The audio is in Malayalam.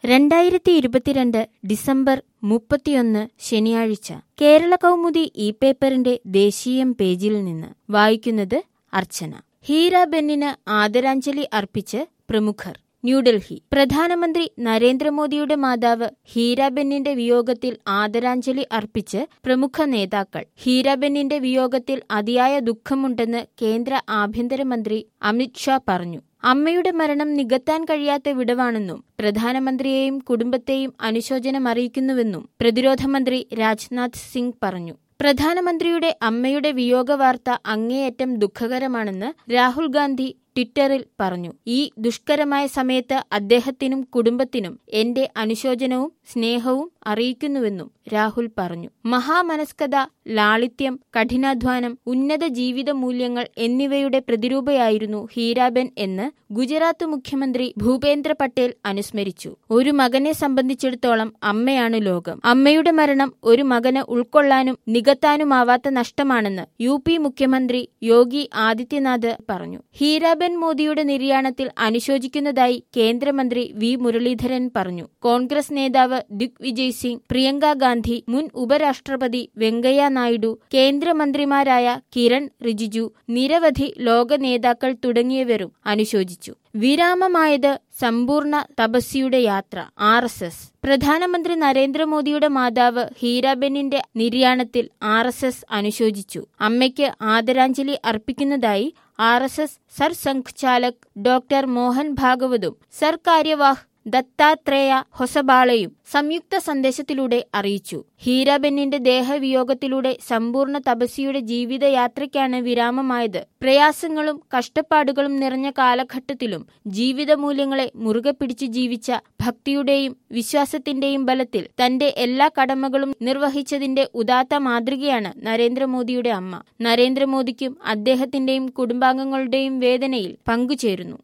2022 ഡിസംബർ 31 ശനിയാഴ്ച കേരള കൗമുദി പേപ്പറിന്റെ ദേശീയം പേജിൽ നിന്ന് വായിക്കുന്നത് അർച്ചന. ഹീരാബെന്നിന് ആദരാഞ്ജലി അർപ്പിച്ച് പ്രമുഖർ. ന്യൂഡൽഹി. പ്രധാനമന്ത്രി നരേന്ദ്രമോദിയുടെ മാതാവ് ഹീരാബെന്നിന്റെ വിയോഗത്തിൽ ആദരാഞ്ജലി അർപ്പിച്ച് പ്രമുഖ നേതാക്കൾ. ഹീരാബെന്നിന്റെ വിയോഗത്തിൽ അതിയായ ദുഃഖമുണ്ടെന്ന് കേന്ദ്ര ആഭ്യന്തരമന്ത്രി അമിത് ഷാ പറഞ്ഞു. അമ്മയുടെ മരണം നികത്താൻ കഴിയാത്ത വിടവാണെന്നും പ്രധാനമന്ത്രിയെയും കുടുംബത്തെയും അനുശോചനമറിയിക്കുന്നുവെന്നും പ്രതിരോധ മന്ത്രി രാജ്നാഥ് സിംഗ് പറഞ്ഞു. പ്രധാനമന്ത്രിയുടെ അമ്മയുടെ വിയോഗവാർത്ത അങ്ങേയറ്റം ദുഃഖകരമാണെന്ന് രാഹുൽ ഗാന്ധി ട്വിറ്ററിൽ പറഞ്ഞു. ഈ ദുഷ്കരമായ സമയത്ത് അദ്ദേഹത്തിനും കുടുംബത്തിനും എന്റെ അനുശോചനവും സ്നേഹവും അറിയിക്കുന്നുവെന്നും രാഹുൽ പറഞ്ഞു. മഹാമനസ്കത, ലാളിത്യം, കഠിനാധ്വാനം, ഉന്നത ജീവിത മൂല്യങ്ങൾ എന്നിവയുടെ പ്രതിരൂപയായിരുന്നു ഹീരാബെൻ എന്ന് ഗുജറാത്ത് മുഖ്യമന്ത്രി ഭൂപേന്ദ്ര പട്ടേൽ അനുസ്മരിച്ചു. ഒരു മകനെ സംബന്ധിച്ചിടത്തോളം അമ്മയാണ് ലോകം. അമ്മയുടെ മരണം ഒരു മകന് ഉൾക്കൊള്ളാനും നികത്താനുമാവാത്ത നഷ്ടമാണെന്ന് UP മുഖ്യമന്ത്രി യോഗി ആദിത്യനാഥ് പറഞ്ഞു. ഹീരാബെൻ മോദിയുടെ നിര്യാണത്തിൽ അനുശോചിക്കുന്നതായി കേന്ദ്രമന്ത്രി V. മുരളീധരൻ പറഞ്ഞു. കോൺഗ്രസ് നേതാവ് ദിഗ്വിജയ് സിംഗ്, പ്രിയങ്ക ഗാന്ധി, മുൻ ഉപരാഷ്ട്രപതി വെങ്കയ്യ നായിഡു, കേന്ദ്രമന്ത്രിമാരായ കിരൺ റിജിജു, നിരവധി ലോക നേതാക്കൾ തുടങ്ങിയവരും അനുശോചിച്ചു. വിരാമമായത് സമ്പൂർണ്ണ തപസ്യയുടെ യാത്ര. RSS. പ്രധാനമന്ത്രി നരേന്ദ്രമോദിയുടെ മാതാവ് ഹീരാബെന്നിന്റെ നിര്യാണത്തിൽ RSS അനുശോചിച്ചു. അമ്മയ്ക്ക് ആദരാഞ്ജലി അർപ്പിക്കുന്നതായി RSS സർസംഘ് ചാലക് ഡോക്ടർ മോഹൻ ഭാഗവതും സർകാര്യവാഹ് ദത്താത്രേയ ഹൊസബാളയും സംയുക്ത സന്ദേശത്തിലൂടെ അറിയിച്ചു. ഹീരാബെന്നിന്റെ ദേഹവിയോഗത്തിലൂടെ സമ്പൂർണ്ണ തപസ്യയുടെ ജീവിതയാത്രയ്ക്കാണ് വിരാമമായത്. പ്രയാസങ്ങളും കഷ്ടപ്പാടുകളും നിറഞ്ഞ കാലഘട്ടത്തിലും ജീവിതമൂല്യങ്ങളെ മുറുകെ പിടിച്ചു ജീവിച്ച, ഭക്തിയുടെയും വിശ്വാസത്തിന്റെയും ബലത്തിൽ തന്റെ എല്ലാ കടമകളും നിർവഹിച്ചതിന്റെ ഉദാത്ത മാതൃകയാണ് നരേന്ദ്രമോദിയുടെ അമ്മ. നരേന്ദ്രമോദിക്കും അദ്ദേഹത്തിന്റെയും കുടുംബാംഗങ്ങളുടെയും വേദനയിൽ പങ്കുചേരുന്നു.